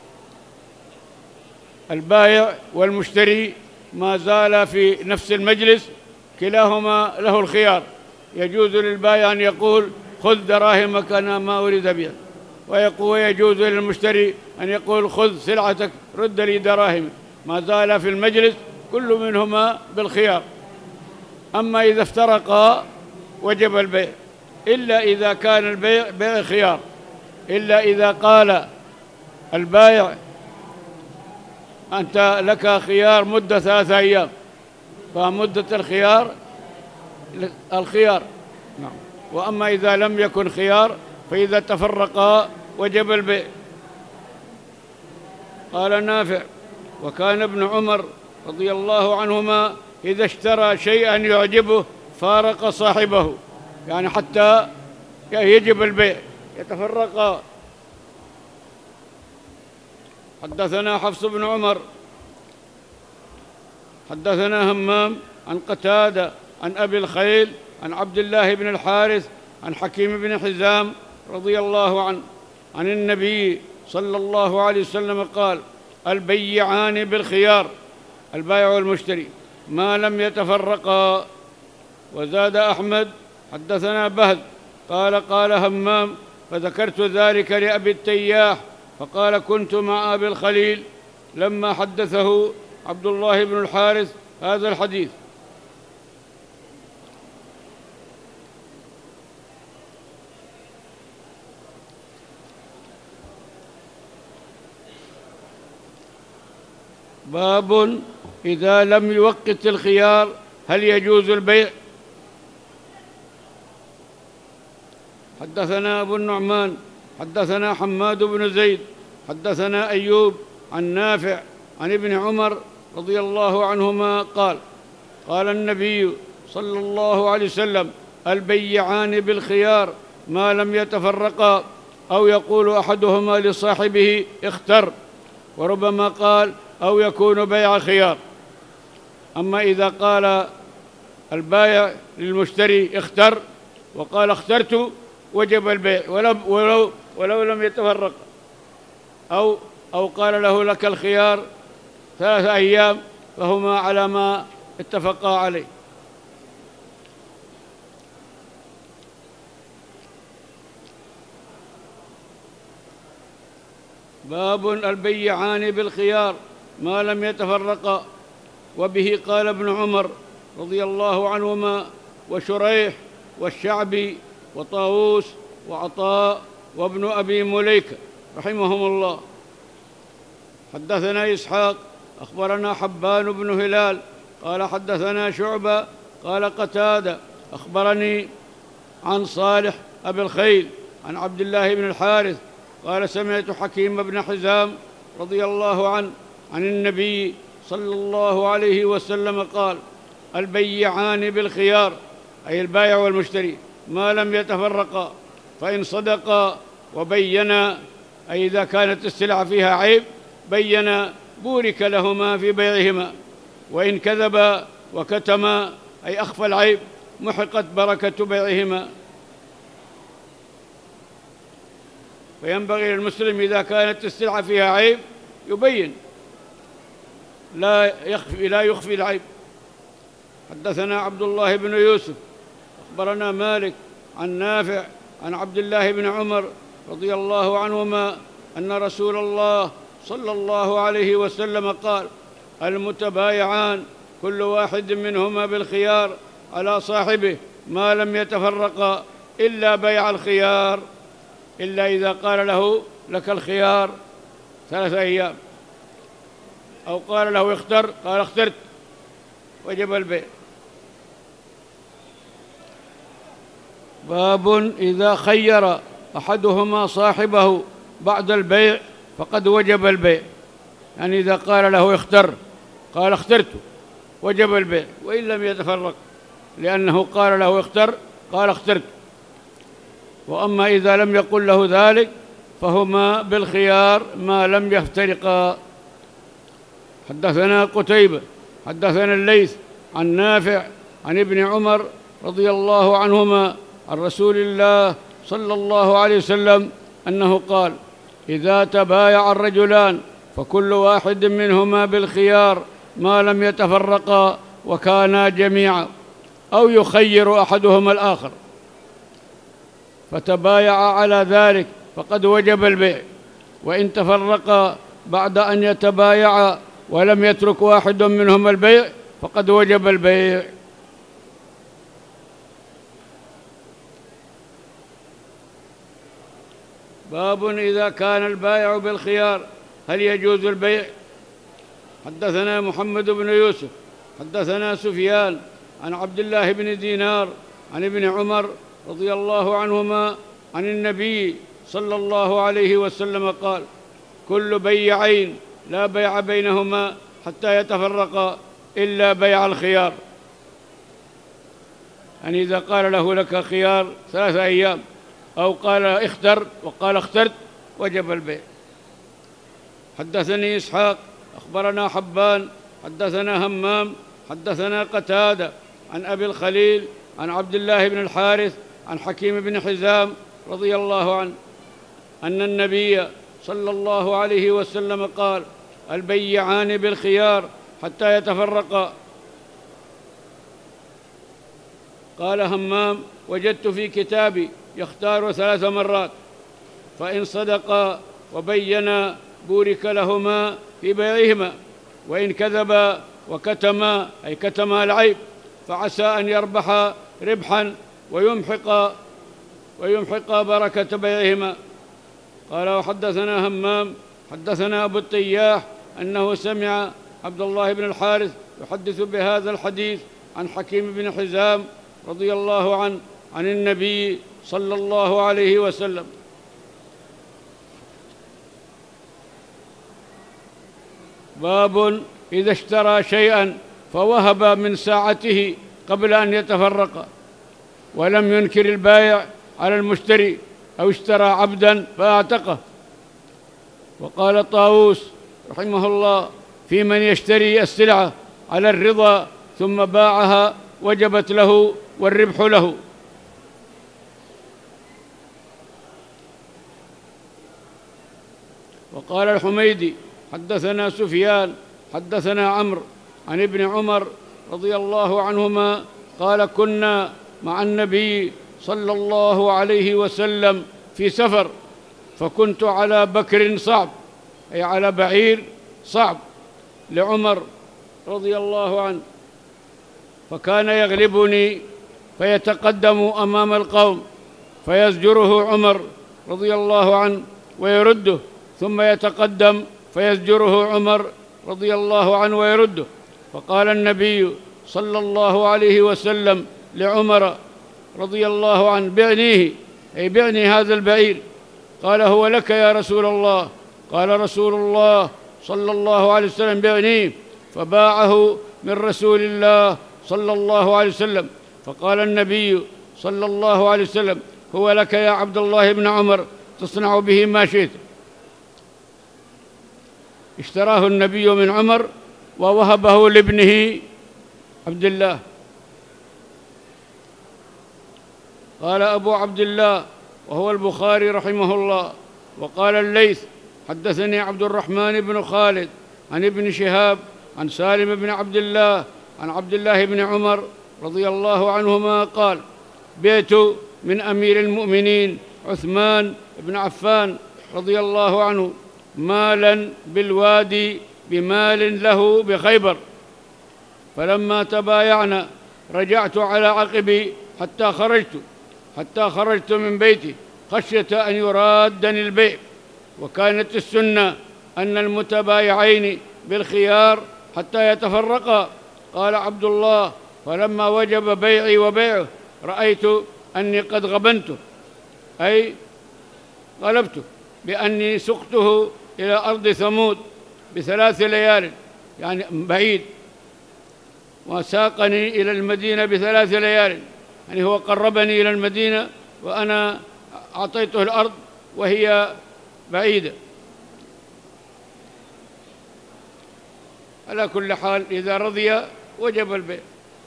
البائع والمشتري ما زال في نفس المجلس، كلاهما له الخيار. يجوز للبائع أن يقول خذ دراهمك أنا ما أريد بها، ويجوز للمشتري أن يقول خذ سلعتك رد لي دراهمي، ما زال في المجلس كل منهما بالخيار. أما إذا افترقا وجب البيع، إلا إذا كان البيع بيع خيار، إلا إذا قال البائع أنت لك خيار مدة 3 أيام، فمدة الخيار نعم. وأما إذا لم يكن خيار فإذا تفرقا وجب البيع. قال نافع: وكان ابن عمر رضي الله عنهما إذا اشترى شيئا يعجبه فارق صاحبه، يعني حتى يجب البيع يتفرقا. حدثنا حفص بن عمر حدثنا همام عن قتادة عن أبي الخيل عن عبد الله بن الحارث عن حكيم بن حزام رضي الله عنه عن النبي صلى الله عليه وسلم قال: البيعان بالخيار، البائع والمشتري، ما لم يتفرقا. وزاد أحمد: حدثنا بهز قال همام فذكرت ذلك لأبي التياح فقال: كنت مع أبي الخليل لما حدثه عبد الله بن الحارث هذا الحديث. باب إذا لم يوقت الخيار هل يجوز البيع؟ حدثنا أبو النعمان حدثنا حماد بن زيد حدثنا أيوب عن نافع عن ابن عمر رضي الله عنهما قال النبي صلى الله عليه وسلم: البيعان بالخيار ما لم يتفرقا، أو يقول أحدهما لصاحبه اختر، وربما قال أو يكون بيع خيار. أما إذا قال البائع للمشتري اختر وقال اخترت وجب البيع ولو لم يتفرق، أو قال له لك الخيار 3 أيام، فهما على ما اتفقا عليه. باب البيعان بالخيار ما لم يتفرقا. وبه قال ابن عمر رضي الله عنهما وشريح والشعبي وطاووس وعطاء وابن أبي مليكة رحمهم الله. حدثنا إسحاق أخبرنا حبان بن هلال قال حدثنا شعبة قال قتادة أخبرني عن صالح أبي الخيل عن عبد الله بن الحارث قال: سمعت حكيم بن حزام رضي الله عنه عن النبي صلى الله عليه وسلم قال: البيعان بالخيار، أي البائع والمشتري، ما لم يتفرقا، فإن صدقا وبينا، أي إذا كانت السلعة فيها عيب بينا بورك لهما في بيعهما، وإن كذبا وكتما، أي أخفى العيب، محقت بركة بيعهما. فينبغي للمسلم إذا كانت السلعة فيها عيب يبين، لا يخفي العيب. حدثنا عبد الله بن يوسف أخبرنا مالك عن نافع عن عبد الله بن عمر رضي الله عنهما أن رسول الله صلى الله عليه وسلم قال: المتبايعان كل واحد منهما بالخيار على صاحبه ما لم يتفرقا إلا بيع الخيار، إلا إذا قال له لك الخيار 3 أيام، أو قال له اختر قال اخترت، وجب البيع. باب إذا خير أحدهما صاحبه بعد البيع فقد وجب البيع، يعني إذا قال له اختر قال اخترت وجب البيع، وإن لم يتفرق، لأنه قال له اختر قال اخترت. وأما إذا لم يقل له ذلك فهما بالخيار ما لم يفترقا. حدثنا قتيبة حدثنا الليث عن نافع عن ابن عمر رضي الله عنهما عن رسول الله صلى الله عليه وسلم أنه قال: إذا تبايع الرجلان فكل واحد منهما بالخيار ما لم يتفرقا وكانا جميعا، أو يخير أحدهما الآخر فتبايع على ذلك فقد وجب البيع، وإن تفرقا بعد أن يتبايعا ولم يترك واحد منهما البيع فقد وجب البيع. باب إذا كان البائع بالخيار هل يجوز البيع؟ حدثنا محمد بن يوسف حدثنا سفيان عن عبد الله بن دينار عن ابن عمر رضي الله عنهما عن النبي صلى الله عليه وسلم قال: كل بيعين لا بيع بينهما حتى يتفرقا إلا بيع الخيار، يعني إذا قال له لك خيار 3 أيام، أو قال اختر وقال اخترت، وجب البيع. حدثني إسحاق أخبرنا حبان حدثنا همام حدثنا قتادة عن أبي الخليل عن عبد الله بن الحارث عن حكيم بن حزام رضي الله عنه أن النبي صلى الله عليه وسلم قال: البيعان بالخيار حتى يتفرقا. قال همام: وجدت في كتابي يختار 3 مرات، فإن صدقا وبينا بورك لهما في بيعهما، وإن كذبا وكتما أي كتما العيب فعسى أن يربحا ربحا ويمحق بركة بيعهما. قال: وحدثنا همام حدثنا أبو التياح أنه سمع عبد الله بن الحارث يحدث بهذا الحديث عن حكيم بن حزام رضي الله عنه عن النبي صلى الله عليه وسلم. باب إذا اشترى شيئا فوهب من ساعته قبل أن يتفرق ولم ينكر البائع على المشتري، أو اشترى عبدا فاعتقه. وقال طاووس رحمه الله: في من يشتري السلعة على الرضا ثم باعها وجبت له والربح له. وقال الحميدي: حدثنا سفيان حدثنا عمرو عن ابن عمر رضي الله عنهما قال: كنا مع النبي صلى الله عليه وسلم في سفر، فكنت على بكر صعب، أي على بعير صعب لعمر رضي الله عنه، فكان يغلبني فيتقدم أمام القوم فيزجره عمر رضي الله عنه ويرده، ثم يتقدم فيزجره عمر رضي الله عنه ويرده. فقال النبي صلى الله عليه وسلم لعمر رضي الله عنه: بعنيه، أي بعني هذا البعير. قال: هو لك يا رسول الله. قال رسول الله صلى الله عليه وسلم: بعنيه. فباعه من رسول الله صلى الله عليه وسلم. فقال النبي صلى الله عليه وسلم: هو لك يا عبد الله بن عمر، تصنع به ما شئت. اشتراه النبي من عمر ووهبه لابنه عبد الله. قال أبو عبد الله وهو البخاري رحمه الله: وقال الليث: حدثني عبد الرحمن بن خالد عن ابن شهاب عن سالم بن عبد الله عن عبد الله بن عمر رضي الله عنهما قال: بيت من أمير المؤمنين عثمان بن عفان رضي الله عنه مالا بالوادي بمال له بخيبر، فلما تبايعنا رجعت على عقبي حتى خرجت من بيتي خشية أن يرادني البيع. وكانت السنة أن المتبايعين بالخيار حتى يتفرقا. قال عبد الله: فلما وجب بيعي وبيعه رأيت أني قد غبنته، أي غلبته، بأني سقته إلى أرض ثمود ب3 ليال، يعني بعيد، وساقني إلى المدينة ب3 ليال، يعني هو قربني إلى المدينة وأنا أعطيته الأرض وهي بعيدة. على كل حال إذا رضي وجب البيع.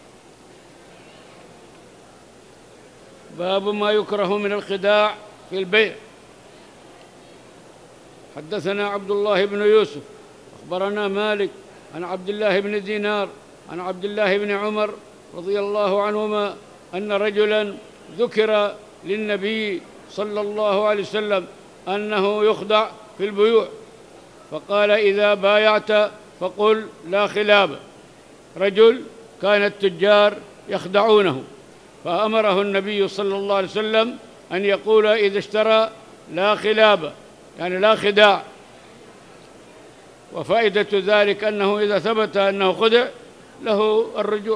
باب ما يكره من الخداع في البيع. حدثنا عبد الله بن يوسف أخبرنا مالك عن عبد الله بن دينار عن عبد الله بن عمر رضي الله عنهما أن رجلا ذكر للنبي صلى الله عليه وسلم أنه يخدع في البيوع، فقال: إذا بايعت فقل لا خلاب. رجل كان التجار يخدعونه، فأمره النبي صلى الله عليه وسلم أن يقول إذا اشترى لا خلاب، يعني لا خداع. وفائدة ذلك أنه إذا ثبت أنه خدع له الرجوع.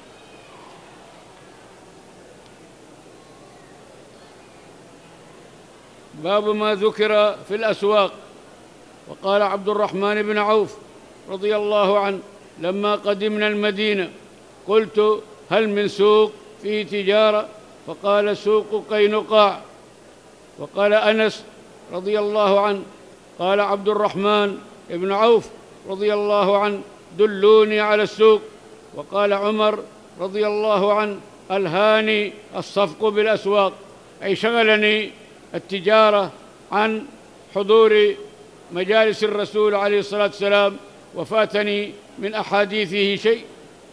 باب ما ذكر في الأسواق. وقال عبد الرحمن بن عوف رضي الله عنه: لما قدمنا المدينة قلت: هل من سوق فيه تجارة؟ فقال: سوق قينقاع. وقال أنس رضي الله عنه: قال عبد الرحمن بن عوف رضي الله عنه: دلوني على السوق. وقال عمر رضي الله عنه: ألهاني الصفق بالأسواق، أي شغلني التجارة عن حضور مجالس الرسول عليه الصلاة والسلام، وفاتني من أحاديثه شيء.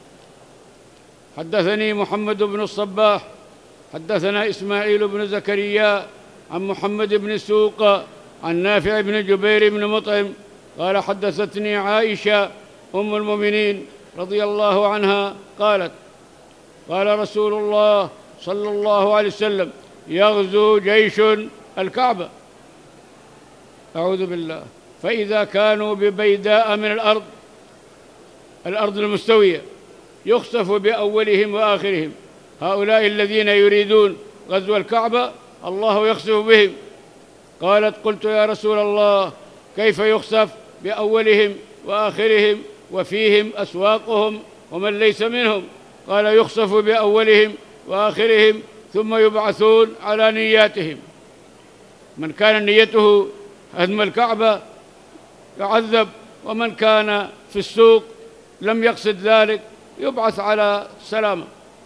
حدثني محمد بن الصباح حدثنا إسماعيل بن زكريا عن محمد بن سوق عن نافع بن جبير بن مطعم قال: حدثتني عائشة أم المؤمنين رضي الله عنها قالت: قال رسول الله صلى الله عليه وسلم: يغزو جيش الكعبة، أعوذ بالله، فإذا كانوا ببيداء من الأرض المستوية يخسف بأولهم وآخرهم. هؤلاء الذين يريدون غزو الكعبة الله يخسف بهم. قالت: قلت يا رسول الله كيف يخسف بأولهم وآخرهم وفيهم أسواقهم ومن ليس منهم؟ قال: يخسف بأولهم وآخرهم ثم يبعثون على نياتهم. من كان نيته هدم الكعبة يعذب، ومن كان في السوق لم يقصد ذلك يبعث على سلامة.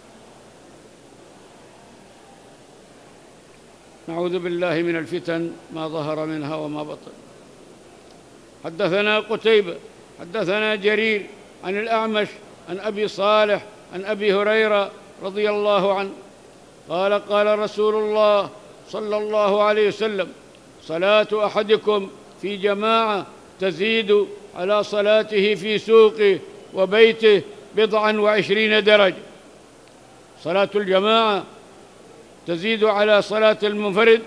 نعوذ بالله من الفتن ما ظهر منها وما بطن. حدثنا قتيبة حدثنا جرير عن الأعمش عن أبي صالح عن أبي هريرة رضي الله عنه قال: قال رسول الله صلى الله عليه وسلم: صلاة أحدكم في جماعة تزيد على صلاته في سوقه وبيته 20 درجة. صلاة الجماعة تزيد على صلاة المنفرد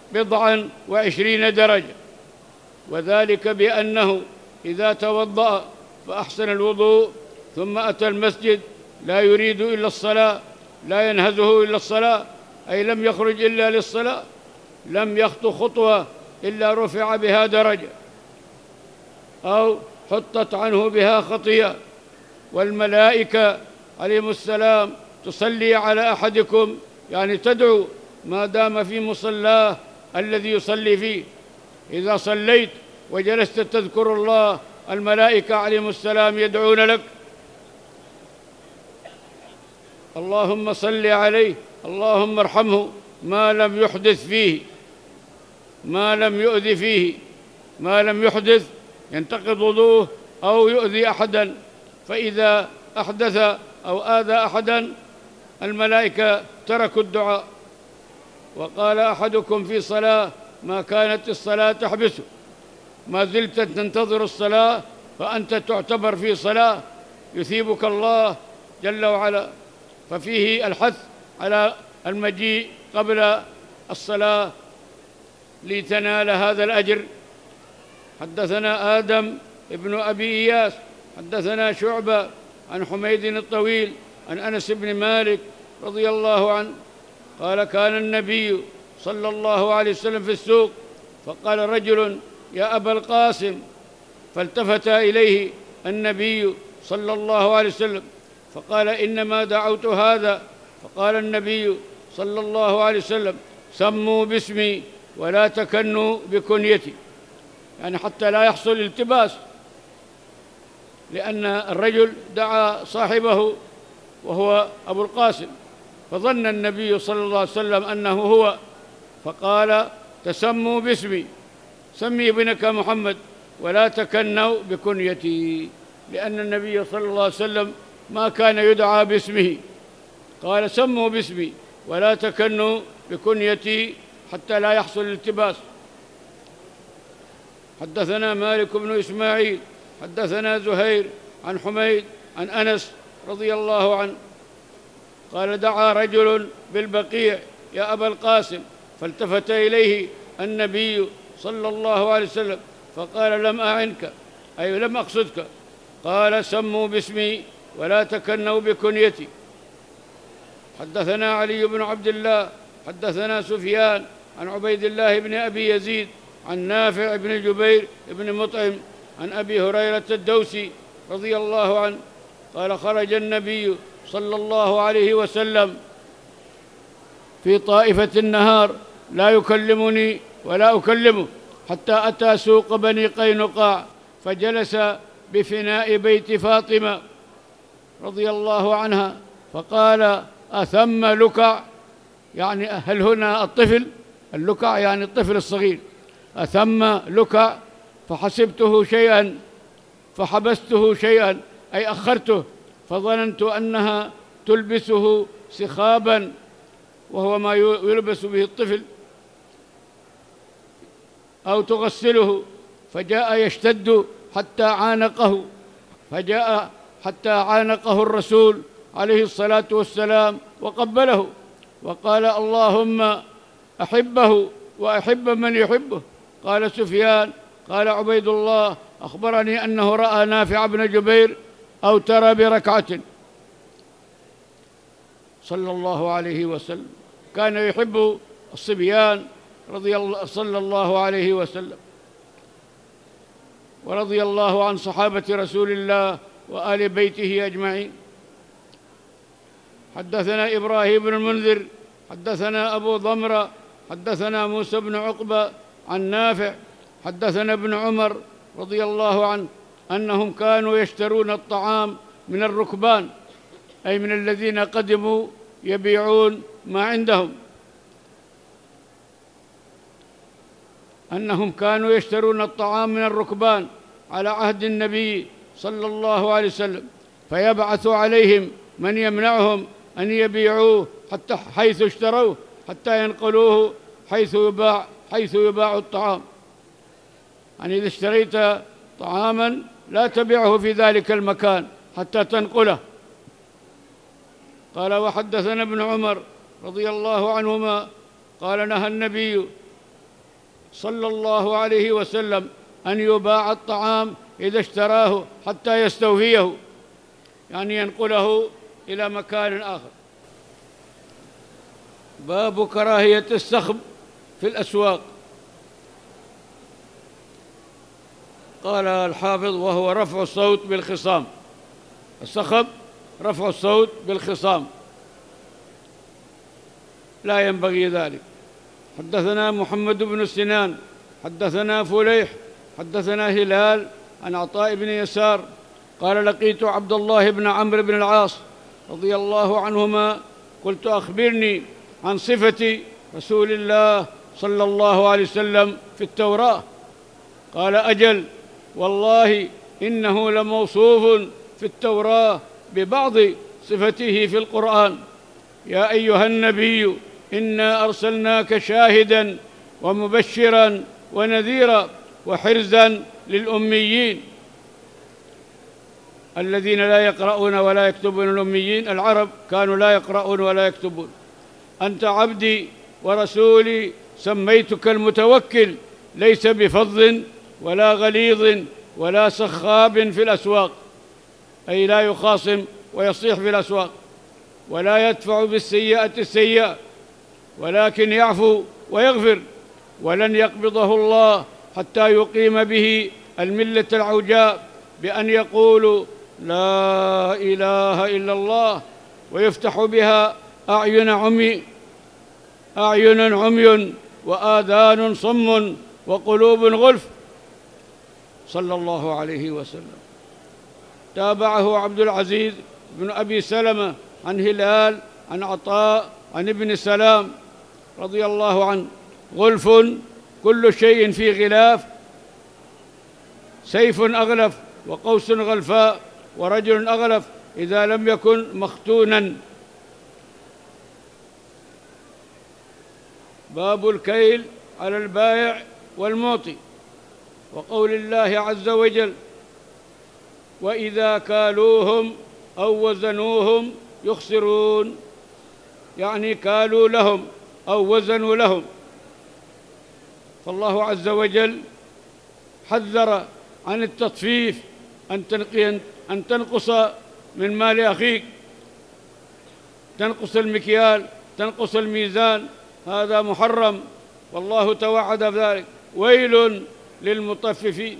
20 درجة، وذلك بأنه إذا توضأ فأحسن الوضوء ثم أتى المسجد لا يريد إلا الصلاة، لا ينهزه إلا الصلاة، أي لم يخرج إلا للصلاة، لم يخطو خطوة إلا رفع بها درجة أو حطت عنه بها خطيئة. والملائكة عليهم السلام تصلي على أحدكم، يعني تدعو ما دام في مصلاه الذي يصلي فيه. إذا صليت وجلست تذكر الله الملائكة عليهم السلام يدعون لك: اللهم صل عليه، اللهم ارحمه، ما لم يحدث فيه، ما لم يؤذي فيه، ما لم يحدث ينتقض وضوءه أو يؤذي أحدا. فإذا أحدث أو آذى أحدا الملائكة تركوا الدعاء. وقال أحدكم في صلاة ما كانت الصلاة تحبسه، ما زلت تنتظر الصلاة فأنت تعتبر في صلاة، يثيبك الله جل وعلا. ففيه الحث على المجيء قبل الصلاة لتنال هذا الأجر. حدثنا آدم ابن أبي إياس حدثنا شعبة عن حميد الطويل عن أنس بن مالك رضي الله عنه قال كان النبي صلى الله عليه وسلم في السوق فقال رجل يا أبا القاسم، فالتفت إليه النبي صلى الله عليه وسلم فقال إنما دعوت هذا. فقال النبي صلى الله عليه وسلم سموا باسمي ولا تكنوا بكنيتي، يعني حتى لا يحصل التباس، لأن الرجل دعا صاحبه وهو أبو القاسم فظن النبي صلى الله عليه وسلم أنه هو، فقال تسموا باسمي، سمي ابنك محمد ولا تكنوا بكنيتي، لأن النبي صلى الله عليه وسلم ما كان يدعى باسمه. قال سموا باسمي ولا تكنوا بكنيتي حتى لا يحصل الالتباس. حدثنا مالك بن إسماعيل حدثنا زهير عن حميد عن أنس رضي الله عنه قال دعا رجل بالبقيع يا أبا القاسم، فالتفت إليه النبي صلى الله عليه وسلم فقال لم أعنك، أي لم أقصدك. قال سموا باسمي ولا تكنوا بكنيتي. حدثنا علي بن عبد الله حدثنا سفيان عن عبيد الله بن أبي يزيد عن نافع بن جبير بن مطعم عن أبي هريرة الدوسي رضي الله عنه قال خرج النبي صلى الله عليه وسلم في طائفة النهار لا يكلمني ولا أكلمه حتى أتى سوق بني قينقاع فجلس بفناء بيت فاطمة رضي الله عنها فقال أثم لكع، يعني هل هنا الطفل؟ اللكع يعني الطفل الصغير. أثم لكع فحسبته شيئا فحبسته شيئا، أي أخرته، فظننت أنها تلبسه سخابا وهو ما يلبس به الطفل أو تغسله، فجاء يشتد حتى عانقه، فجاء حتى عانقه الرسول عليه الصلاة والسلام وقبله وقال اللهم أحبه وأحب من يحبه. قال سفيان قال عبيد الله أخبرني أنه رأى نافع بن جبير أوتر بركعة صلى الله عليه وسلم، كان يحب الصبيان صلى الله عليه وسلم. ورضي الله عن صحابة رسول الله وآل بيته أجمعين. حدثنا إبراهيم بن المنذر حدثنا أبو ضمرة حدثنا موسى بن عقبة عن نافع حدثنا ابن عمر رضي الله عنه أنهم كانوا يشترون الطعام من الركبان، أي من الذين قدموا يبيعون ما عندهم، أنهم كانوا يشترون الطعام من الركبان على عهد النبي صلى الله عليه وسلم، فيبعث عليهم من يمنعهم أن يبيعوه حتى حيث اشتروه حتى ينقلوه حيث يباع الطعام. يعني إذا اشتريت طعاما لا تبيعه في ذلك المكان حتى تنقله. قال وحدثنا ابن عمر رضي الله عنهما قال نهى النبي صلى الله عليه وسلم أن يباع الطعام إذا اشتراه حتى يستوفيه، يعني ينقله إلى مكان آخر. باب كراهية السخب في الأسواق. قال الحافظ وهو رفع الصوت بالخصام. السخب رفع الصوت بالخصام، لا ينبغي ذلك. حدثنا محمد بن سنان حدثنا فليح حدثنا هلال عن عطاء بن يسار قال لقيت عبد الله بن عمرو بن العاص رضي الله عنهما قلت أخبرني عن صفة رسول الله صلى الله عليه وسلم في التوراة. قال أجل والله إنه لموصوف في التوراة ببعض صفته في القرآن. يا أيها النبي إنا أرسلناك شاهدا ومبشرا ونذيرا وحرزا للأميين، الذين لا يقرؤون ولا يكتبون، الأميين العرب كانوا لا يقرؤون ولا يكتبون. أنت عبدي ورسولي سميتك المتوكل، ليس بفظ ولا غليظ ولا سخاب في الأسواق، أي لا يخاصم ويصيح في الأسواق، ولا يدفع بالسيئة السيئة، ولكن يعفو ويغفر. ولن يقبضه الله حتى يقيم به الملة العوجاء بأن يقولوا لا إله إلا الله، ويفتح بها أعين عمي وآذان صم وقلوب غلف، صلى الله عليه وسلم. تابعه عبد العزيز بن أبي سلمة عن هلال عن عطاء عن ابن سلام رضي الله عنه: غلف كل شيء في غلاف، سيف أغلف وقوس غلفاء ورجل أغلف إذا لم يكن مختونا. باب الكيل على البائع والمعطي، وقول الله عز وجل: وإذا كالوهم أو وزنوهم يخسرون، يعني كالوا لهم أو وزنوا لهم. فالله عز وجل حذر عن التطفيف، أن تنقص من مال أخيك، تنقص المكيال، تنقص الميزان، هذا محرم، والله توعد بذلك: ويل للمطففين.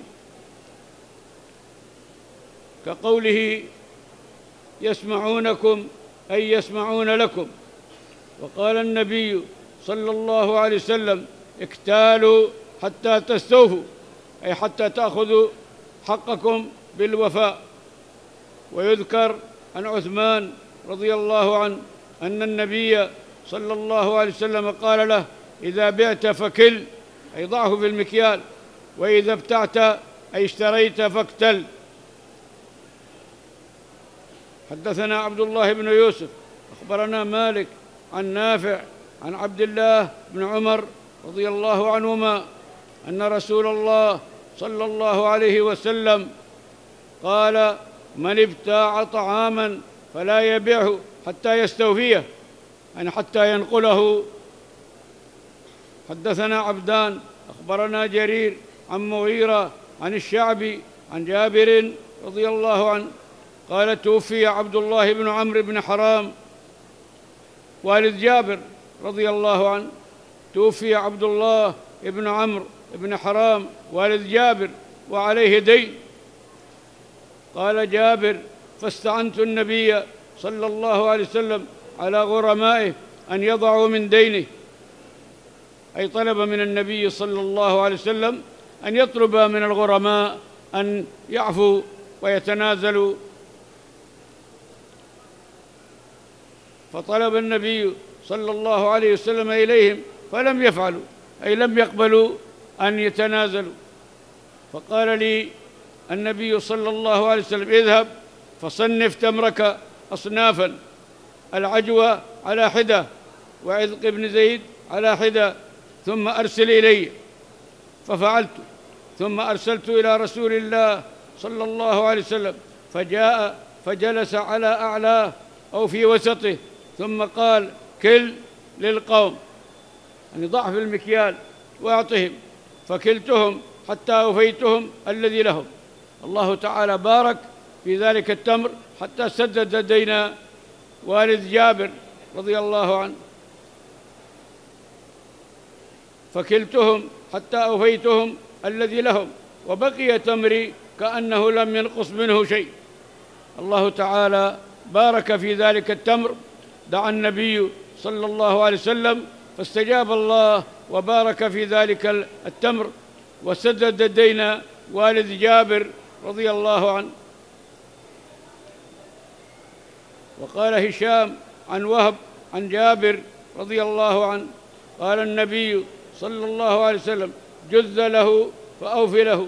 كقوله: يسمعونكم أي يسمعون لكم. وقال النبي صلى الله عليه وسلم: اكتالوا حتى تستوفوا، أي حتى تأخذوا حقكم بالوفاء. ويذكر عن عثمان رضي الله عنه أن النبي صلى الله عليه وسلم قال له: إذا بعت فكل، أي ضعه في المكيال، وإذا ابتعت أي اشتريت فاكتل. حدثنا عبد الله بن يوسف أخبرنا مالك عن نافع عن عبد الله بن عمر رضي الله عنهما أن رسول الله صلى الله عليه وسلم قال: من ابتاع طعاما فلا يبيعه حتى يستوفيه، يعني حتى ينقله. حدثنا عبدان أخبرنا جرير عن مغيرة عن الشعبي عن جابر رضي الله عنه قال: توفي عبد الله بن عمرو بن حرام والد جابر رضي الله عنه، توفي عبد الله بن عمرو بن حرام والد جابر وعليه دين. قال جابر: فاستعنت النبي صلى الله عليه وسلم على غرمائه أن يضعوا من دينه، أي طلب من النبي صلى الله عليه وسلم أن يطلب من الغرماء أن يعفوا ويتنازلوا. فطلب النبي صلى الله عليه وسلم إليهم فلم يفعلوا، أي لم يقبلوا أن يتنازلوا. فقال لي النبي صلى الله عليه وسلم: اذهب فصنف تمرك أصنافا، العجوة على حدة وعذق بن زيد على حدة، ثم أرسل إلي. ففعلت، ثم أرسلت إلى رسول الله صلى الله عليه وسلم، فجاء فجلس على أعلاه أو في وسطه، ثم قال: كل للقوم، يعني ضع في المكيال وأعطهم. فكلتهم حتى أوفيتهم الذي لهم. الله تعالى بارك في ذلك التمر حتى سدد دين والد جابر رضي الله عنه. فكلتهم حتى أوفيتهم الذي لهم، وبقي تمري كأنه لم ينقص منه شيء. الله تعالى بارك في ذلك التمر. دعا النبي صلى الله عليه وسلم فاستجاب الله وبارك في ذلك التمر، وسدد دين والد جابر رضي الله عنه. وقال هشام عن وهب عن جابر رضي الله عنه قال النبي صلى الله عليه وسلم: جذ له فأوف له.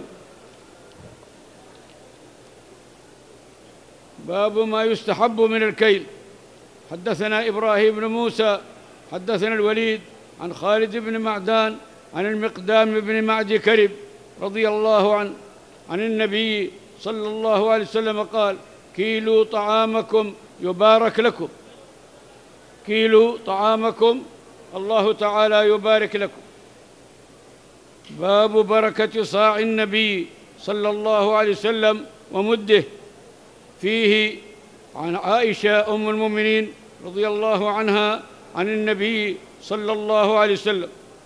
باب ما يستحب من الكيل. حدثنا إبراهيم بن موسى حدثنا الوليد عن خالد بن معدان عن المقدام بن معد كرب رضي الله عنه عن النبي صلى الله عليه وسلم قال: كيلوا طعامكم يبارك لكم، كيلوا طعامكم الله تعالى يبارك لكم. باب بركة صاع النبي صلى الله عليه وسلم ومده. فيه عن عائشة أم المؤمنين رضي الله عنها عن النبي صلى الله عليه وسلم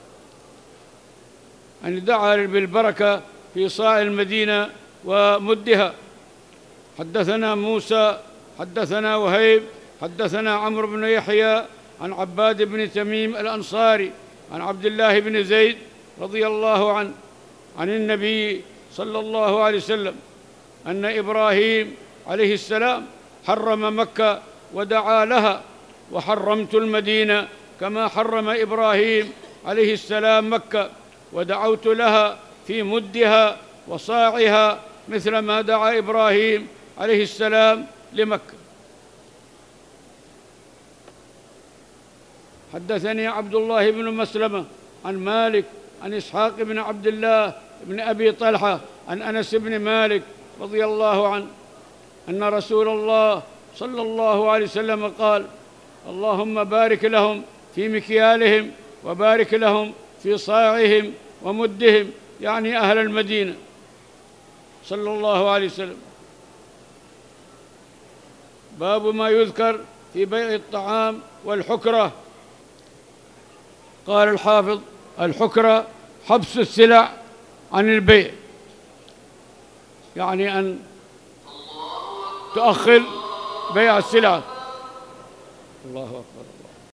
أن دعا بالبركة في صاع المدينة ومدها. حدثنا موسى حدثنا وهيب حدثنا عمرو بن يحيى عن عباد بن تميم الأنصاري عن عبد الله بن زيد رضي الله عنه عن النبي صلى الله عليه وسلم أن إبراهيم عليه السلام حرم مكة ودعا لها، وحرمت المدينة كما حرم إبراهيم عليه السلام مكة، ودعوت لها في مدها وصاعها مثل ما دعا إبراهيم عليه السلام لمكة. حدثني عبد الله بن مسلمة عن مالك عن إسحاق بن عبد الله بن أبي طلحة عن أنس بن مالك رضي الله عنه أن رسول الله صلى الله عليه وسلم قال: اللهم بارك لهم في مكيالهم وبارك لهم في صاعهم ومدهم، يعني أهل المدينة صلى الله عليه وسلم. باب ما يذكر في بيع الطعام والحكرة. قال الحافظ: الحكرة حبس السلع عن البيع، يعني أن تؤخر بيع السلع. الله أكبر.